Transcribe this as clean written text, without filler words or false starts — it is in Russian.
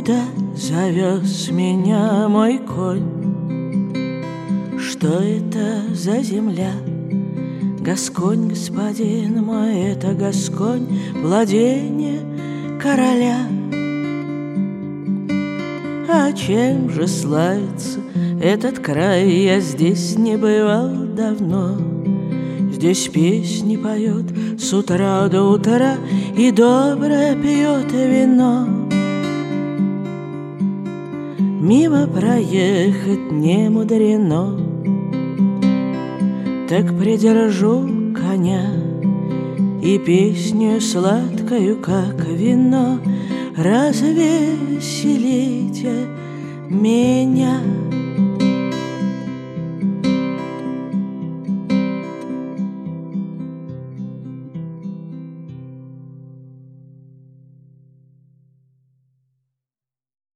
Куда завез меня мой конь? Что это за земля? Гасконь, господин мой, это Гасконь, владение короля. А чем же славится этот край? Я здесь не бывал давно. Здесь песни поет с утра до утра и доброе пьет вино. Мимо проехать не мудрено, так придержу коня и песню сладкою, как вино, развеселите меня.